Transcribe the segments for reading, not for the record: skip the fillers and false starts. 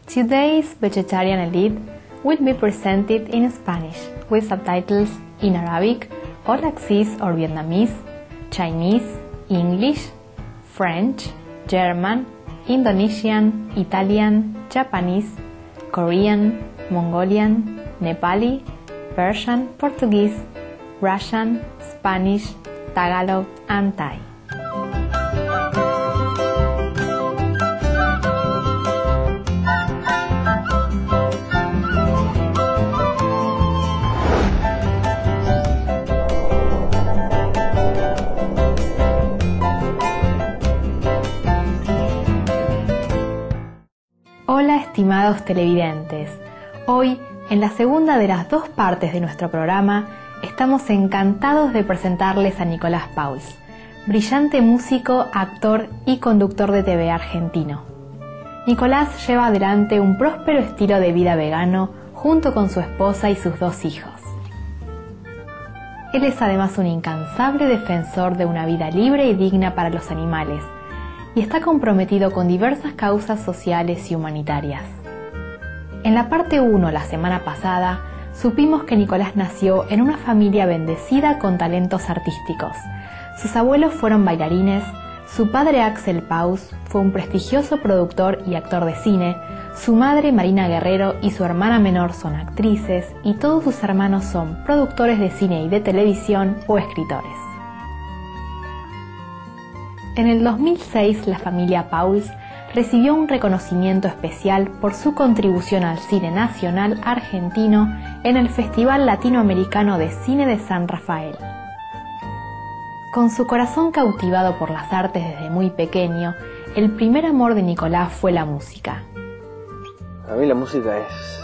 Today's Vegetarian Elite will be presented in Spanish with subtitles in Arabic, Olaxese or Vietnamese, Chinese, English, French, German, Indonesian, Italian, Japanese, Korean, Mongolian, Nepali, Persian, Portuguese, Russian, Spanish, Tagalog, and Thai. Hola estimados televidentes, hoy en la segunda de las dos partes de nuestro programa estamos encantados de presentarles a Nicolás Pauls, brillante músico, actor y conductor de TV argentino. Nicolás lleva adelante un próspero estilo de vida vegano junto con su esposa y sus dos hijos. Él es además un incansable defensor de una vida libre y digna para los animales, y está comprometido con diversas causas sociales y humanitarias. En la parte 1 la semana pasada, supimos que Nicolás nació en una familia bendecida con talentos artísticos. Sus abuelos fueron bailarines, su padre Axel Pauls fue un prestigioso productor y actor de cine, su madre Marina Guerrero y su hermana menor son actrices y todos sus hermanos son productores de cine y de televisión o escritores. En el 2006, la familia Pauls recibió un reconocimiento especial por su contribución al cine nacional argentino en el Festival Latinoamericano de Cine de San Rafael. Con su corazón cautivado por las artes desde muy pequeño, el primer amor de Nicolás fue la música. Para mí la música es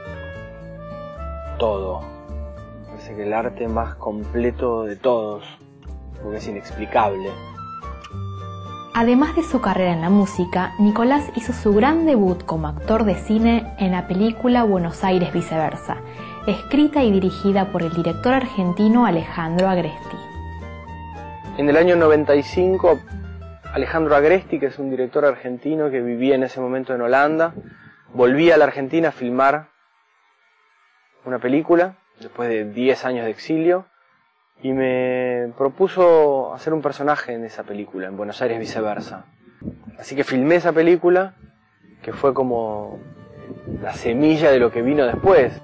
todo. Me parece que el arte más completo de todos, porque es inexplicable. Además de su carrera en la música, Nicolás hizo su gran debut como actor de cine en la película Buenos Aires Viceversa, escrita y dirigida por el director argentino Alejandro Agresti. En el año 95, Alejandro Agresti, que es un director argentino que vivía en ese momento en Holanda, volvía a la Argentina a filmar una película, después de 10 años de exilio, y me propuso hacer un personaje en esa película, en Buenos Aires Viceversa. Así que filmé esa película, que fue como la semilla de lo que vino después.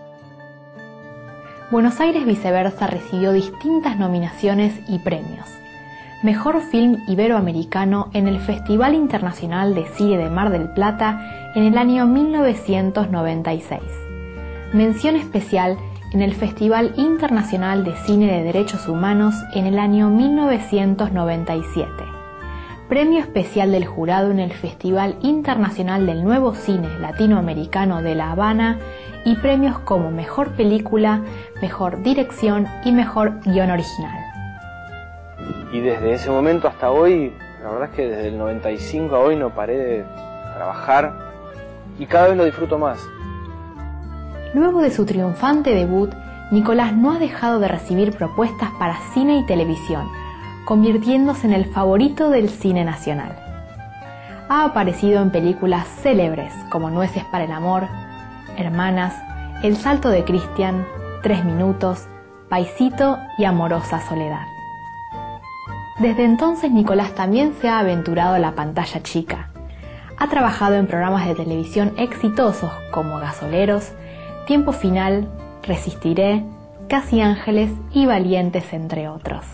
Buenos Aires Viceversa recibió distintas nominaciones y premios. Mejor Film Iberoamericano en el Festival Internacional de Cine de Mar del Plata en el año 1996. Mención especial en el Festival Internacional de Cine de Derechos Humanos en el año 1997. Premio especial del jurado en el Festival Internacional del Nuevo Cine Latinoamericano de La Habana y premios como Mejor Película, Mejor Dirección y Mejor Guión Original. Y desde ese momento hasta hoy, la verdad es que desde el 95 a hoy no paré de trabajar y cada vez lo disfruto más. Luego de su triunfante debut, Nicolás no ha dejado de recibir propuestas para cine y televisión, convirtiéndose en el favorito del cine nacional. Ha aparecido en películas célebres como Nueces para el Amor, Hermanas, El Salto de Cristian, 3 Minutos, Paisito y Amorosa Soledad. Desde entonces Nicolás también se ha aventurado a la pantalla chica. Ha trabajado en programas de televisión exitosos como Gasoleros, Tiempo Final, Resistiré, Casi Ángeles y Valientes, entre otros.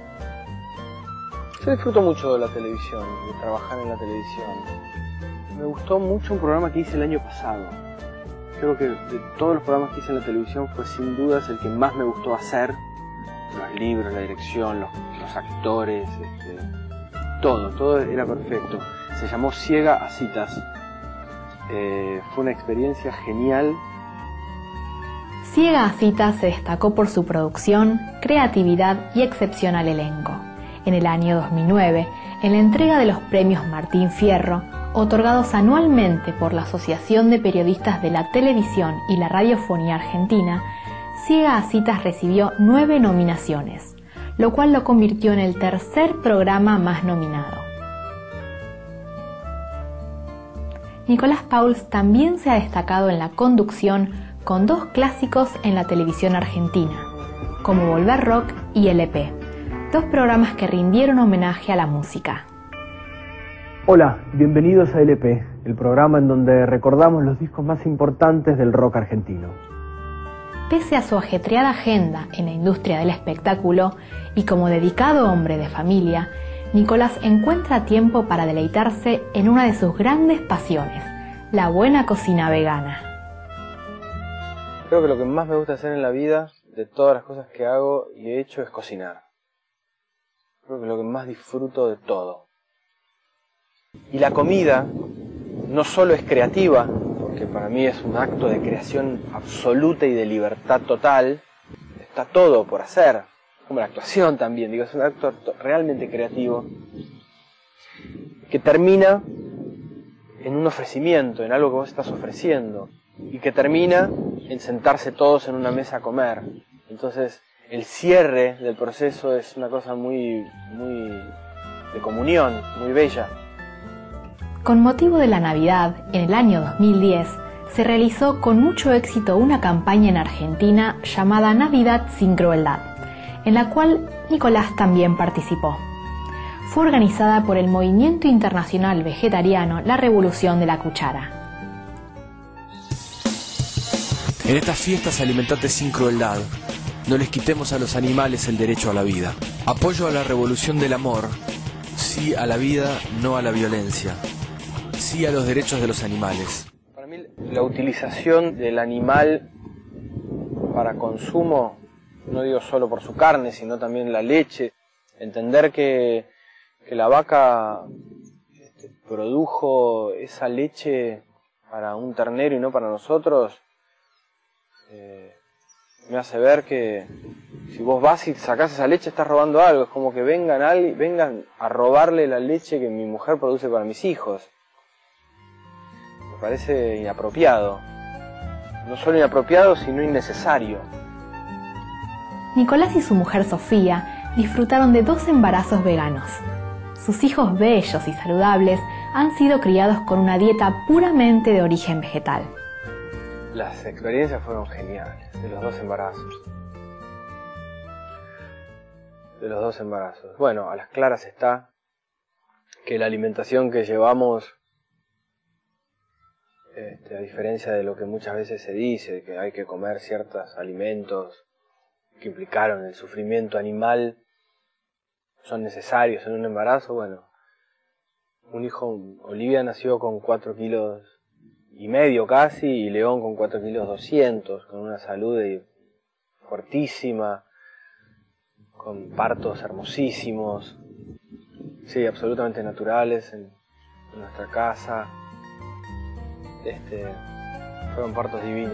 Yo disfruto mucho de la televisión, de trabajar en la televisión. Me gustó mucho un programa que hice el año pasado. Creo que de todos los programas que hice en la televisión fue sin dudas el que más me gustó hacer. Los libros, la dirección, los actores, todo era perfecto. Se llamó Ciega a Citas. Fue una experiencia genial. Ciega a Citas se destacó por su producción, creatividad y excepcional elenco. En el año 2009, en la entrega de los premios Martín Fierro, otorgados anualmente por la Asociación de Periodistas de la Televisión y la Radiofonía Argentina, Ciega a Citas recibió 9 nominaciones, lo cual lo convirtió en el tercer programa más nominado. Nicolás Pauls también se ha destacado en la conducción con 2 clásicos en la televisión argentina, como Volver Rock y LP, 2 programas que rindieron homenaje a la música. Hola, bienvenidos a LP, el programa en donde recordamos los discos más importantes del rock argentino. Pese a su ajetreada agenda en la industria del espectáculo y como dedicado hombre de familia, Nicolás encuentra tiempo para deleitarse en una de sus grandes pasiones, la buena cocina vegana. Creo que lo que más me gusta hacer en la vida, de todas las cosas que hago y he hecho, es cocinar. Creo que es lo que más disfruto de todo. Y la comida no solo es creativa, porque para mí es un acto de creación absoluta y de libertad total, está todo por hacer, como la actuación también, es un acto realmente creativo, que termina en un ofrecimiento, en algo que vos estás ofreciendo, y que termina en sentarse todos en una mesa a comer. Entonces, el cierre del proceso es una cosa muy de comunión, muy bella. Con motivo de la Navidad, en el año 2010, se realizó con mucho éxito una campaña en Argentina llamada Navidad sin Crueldad, en la cual Nicolás también participó. Fue organizada por el movimiento internacional vegetariano La Revolución de la Cuchara. En estas fiestas alimentate sin crueldad. No les quitemos a los animales el derecho a la vida. Apoyo a la revolución del amor. Sí a la vida, no a la violencia. Sí a los derechos de los animales. Para mí la utilización del animal para consumo, no digo solo por su carne, sino también la leche, entender que la vaca produjo esa leche para un ternero y no para nosotros, me hace ver que si vos vas y sacás esa leche estás robando algo. Es como que vengan a robarle la leche que mi mujer produce para mis hijos. Me parece inapropiado. No solo inapropiado, sino innecesario. Nicolás y su mujer Sofía disfrutaron de 2 embarazos veganos. Sus hijos bellos y saludables han sido criados con una dieta puramente de origen vegetal. Las experiencias fueron geniales, de los 2 embarazos. Bueno, a las claras está que la alimentación que llevamos, a diferencia de lo que muchas veces se dice, que hay que comer ciertos alimentos que implicaron el sufrimiento animal, son necesarios en un embarazo. Bueno, un hijo, Olivia nació con 4,5 kilos casi, y León con 4,2 kilos, con una salud fuertísima, con partos hermosísimos, sí, absolutamente naturales en nuestra casa. Fueron partos divinos.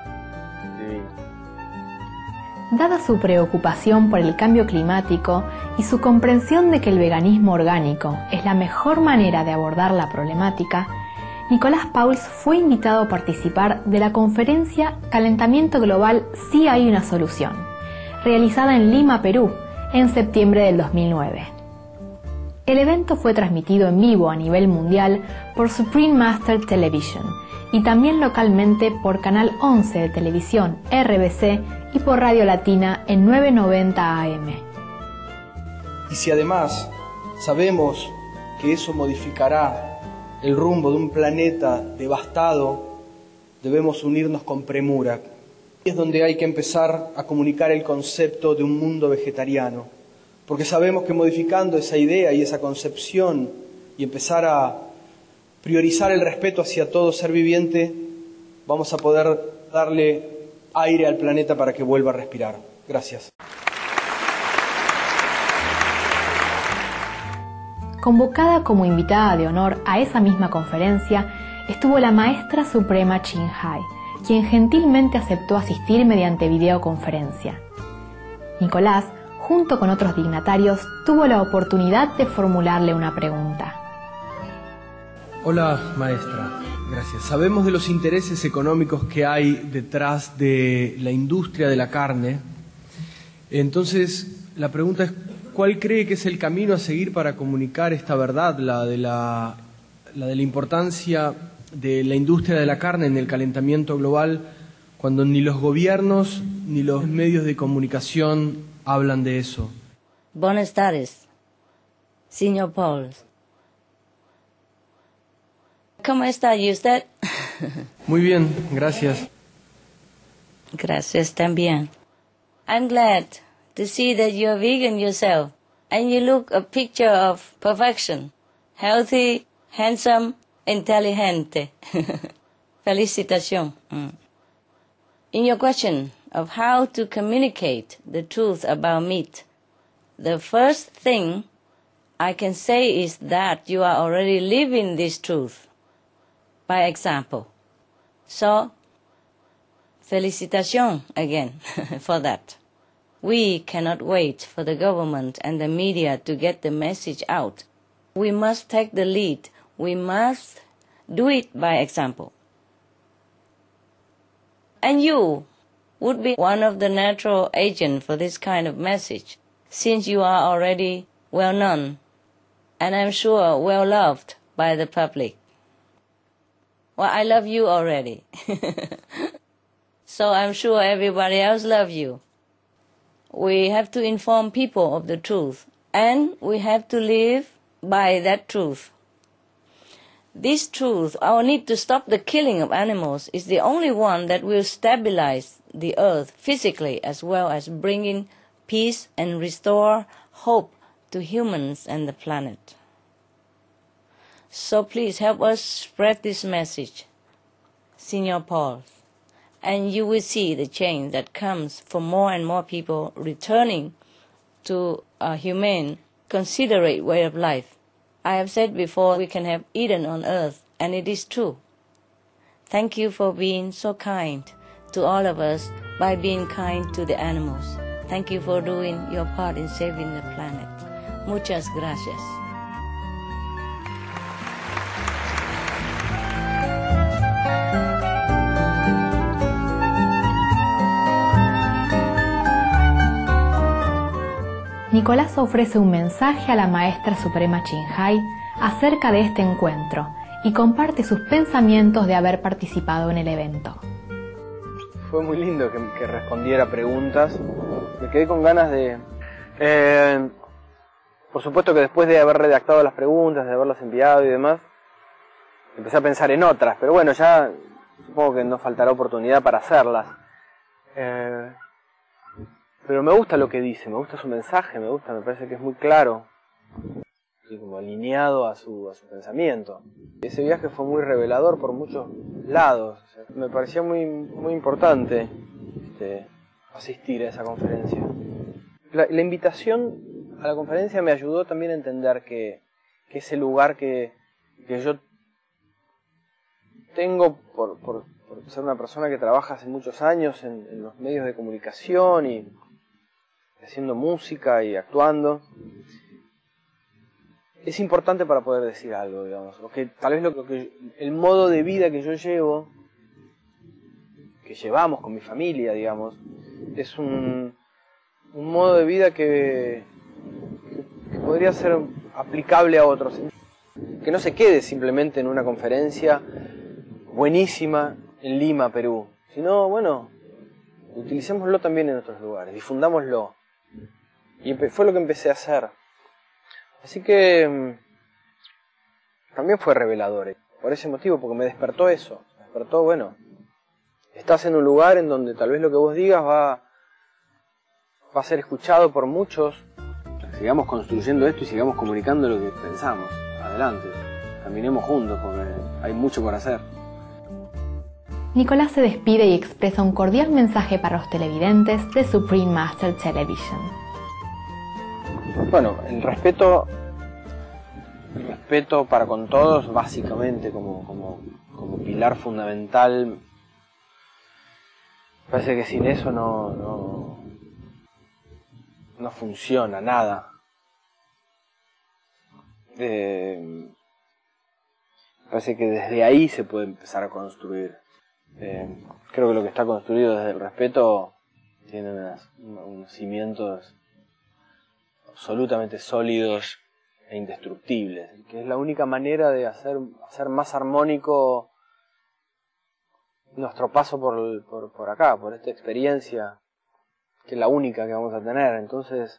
Dada su preocupación por el cambio climático y su comprensión de que el veganismo orgánico es la mejor manera de abordar la problemática, Nicolás Pauls fue invitado a participar de la conferencia Calentamiento Global Sí hay una solución, realizada en Lima, Perú, en septiembre del 2009. El evento fue transmitido en vivo a nivel mundial por Supreme Master Television y también localmente por Canal 11 de televisión RBC y por Radio Latina en 990 AM. Y si además sabemos que eso modificará el rumbo de un planeta devastado, debemos unirnos con premura. Es donde hay que empezar a comunicar el concepto de un mundo vegetariano, porque sabemos que modificando esa idea y esa concepción y empezar a priorizar el respeto hacia todo ser viviente, vamos a poder darle aire al planeta para que vuelva a respirar. Gracias. Convocada como invitada de honor a esa misma conferencia estuvo la maestra suprema Ching Hai, quien gentilmente aceptó asistir mediante videoconferencia. Nicolás, junto con otros dignatarios, tuvo la oportunidad de formularle una pregunta. Hola, maestra. Gracias. Sabemos de los intereses económicos que hay detrás de la industria de la carne. Entonces, la pregunta es, ¿cuál cree que es el camino a seguir para comunicar esta verdad, la de la importancia de la industria de la carne en el calentamiento global cuando ni los gobiernos ni los medios de comunicación hablan de eso? Buenas tardes, señor Paul. ¿Cómo está usted? Muy bien, gracias. Gracias también. I'm glad to see that you're vegan yourself and you look a picture of perfection. Healthy, handsome, inteligente. Felicitación. In your question of how to communicate the truth about meat, the first thing I can say is that you are already living this truth by example. So, felicitation again for that. We cannot wait for the government and the media to get the message out. We must take the lead. We must do it by example. And you would be one of the natural agents for this kind of message, since you are already well known, and I'm sure well loved by the public. Well, I love you already. So I'm sure everybody else loves you. We have to inform people of the truth, and we have to live by that truth. This truth, our need to stop the killing of animals, is the only one that will stabilize the earth physically as well as bringing peace and restore hope to humans and the planet. So please help us spread this message, Signor Paul, and you will see the change that comes from more and more people returning to a humane, considerate way of life. I have said before, we can have Eden on earth, and it is true. Thank you for being so kind to all of us by being kind to the animals. Thank you for doing your part in saving the planet. Muchas gracias. Nicolás ofrece un mensaje a la maestra suprema Ching Hai acerca de este encuentro y comparte sus pensamientos de haber participado en el evento. Fue muy lindo que respondiera preguntas. Me quedé con ganas de... por supuesto que después de haber redactado las preguntas, de haberlas enviado y demás, empecé a pensar en otras, pero bueno, ya supongo que no faltará oportunidad para hacerlas. Pero me gusta lo que dice, me gusta su mensaje, me parece que es muy claro, y como alineado a su pensamiento. Ese viaje fue muy revelador por muchos lados. O sea, me parecía muy importante asistir a esa conferencia. La invitación a la conferencia me ayudó también a entender que ese lugar que yo tengo por ser una persona que trabaja hace muchos años en los medios de comunicación y haciendo música y actuando, es importante para poder decir algo, digamos. Porque tal vez el modo de vida que yo llevo, que llevamos con mi familia, digamos, es un modo de vida que podría ser aplicable a otros. Que no se quede simplemente en una conferencia buenísima en Lima, Perú, sino, bueno, utilicémoslo también en otros lugares, difundámoslo. Y fue lo que empecé a hacer. Así que también fue revelador, por ese motivo, porque me despertó eso. Me despertó, bueno, estás en un lugar en donde tal vez lo que vos digas va a ser escuchado por muchos. Sigamos construyendo esto y sigamos comunicando lo que pensamos. Adelante, caminemos juntos porque hay mucho por hacer. Nicolás se despide y expresa un cordial mensaje para los televidentes de Supreme Master Television. Bueno, el respeto para con todos, básicamente, como pilar fundamental. Parece que sin eso no funciona nada. Parece que desde ahí se puede empezar a construir. Creo que lo que está construido desde el respeto tiene unos cimientos absolutamente sólidos e indestructibles, que es la única manera de hacer más armónico nuestro paso por acá, por esta experiencia, que es la única que vamos a tener. Entonces,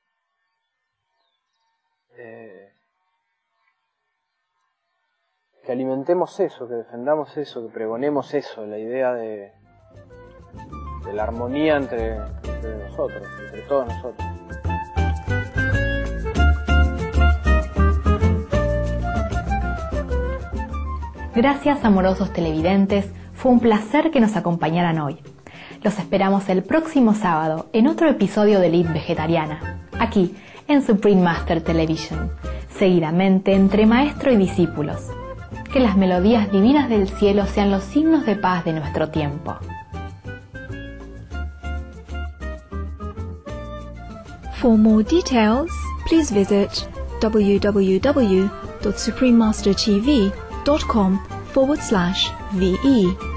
que alimentemos eso, que defendamos eso, que pregonemos eso, la idea de la armonía entre nosotros, entre todos nosotros. Gracias, amorosos televidentes, fue un placer que nos acompañaran hoy. Los esperamos el próximo sábado en otro episodio de Elite Vegetariana, aquí en Supreme Master Television, seguidamente entre maestro y discípulos. Que las melodías divinas del cielo sean los signos de paz de nuestro tiempo. For more details, please visit www.suprememastertv.com/VE